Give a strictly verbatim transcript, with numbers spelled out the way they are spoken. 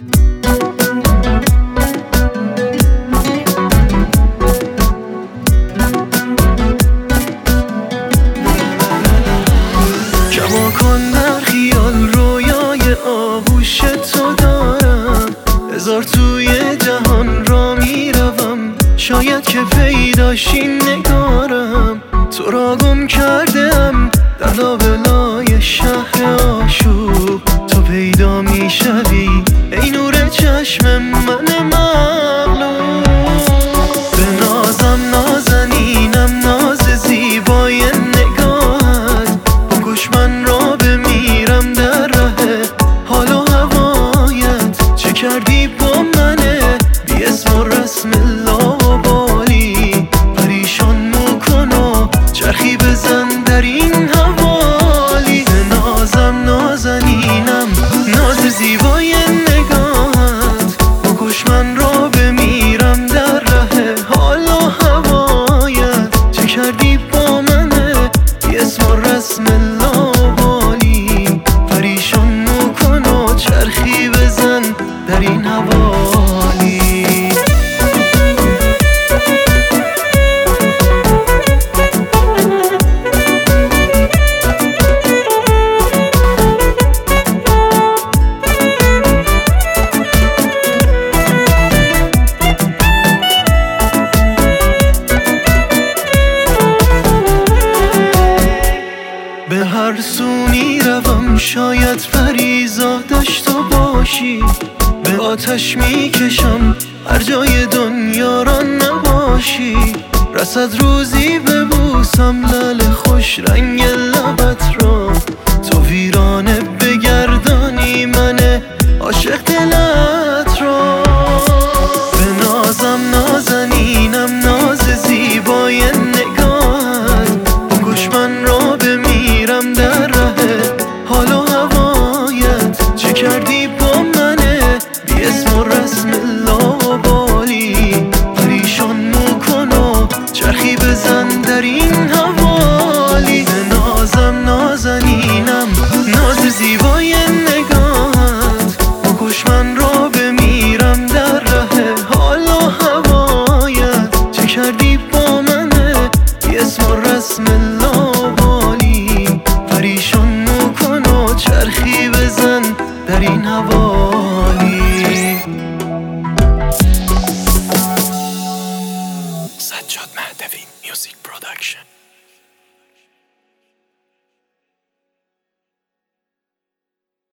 کما کن در خیال رویای آغوش تو دارم، هزار توی جهان را میروم، شاید که پیداشی نگارم. تو را گم کردم در لابلای شهر آشوب، تو پیدا میشوی ای نور چشم من مغلوب. به نازم نازنینم ناز زیبای نگاهت، بکش من را بمیرم در ره حال و هوایت. چه کردی با منه بی اسم و رسم لابالی، پریشان مکن و چرخی بزن در این حوالی. به نازم نازنینم ناز زیبای نگاهت، بکش من را بمیرم در ره حال و هوایت. چه کردی با منه بی اسم و رسم لابالی، پریشان مکن و چرخی بزن در این حوالی. به هر سو میروم شاید پریزادش تو باشی، به آتش میکشم هر جای دنیا را نباشی. رسد روزی ببوسم لعل خوش رنگ لبت را، تو ویرانه بگردانی من عاشق دلت را. به نازم نازنینم ناز زیبای نگاهت، بکش من را بمیرم در ره حال و هوایت. چه کردی با منه بی اسم و رسم لابالی، پریشان مکن و چرخی بزن در این حوالی. به نازم نازنینم ناز زیبای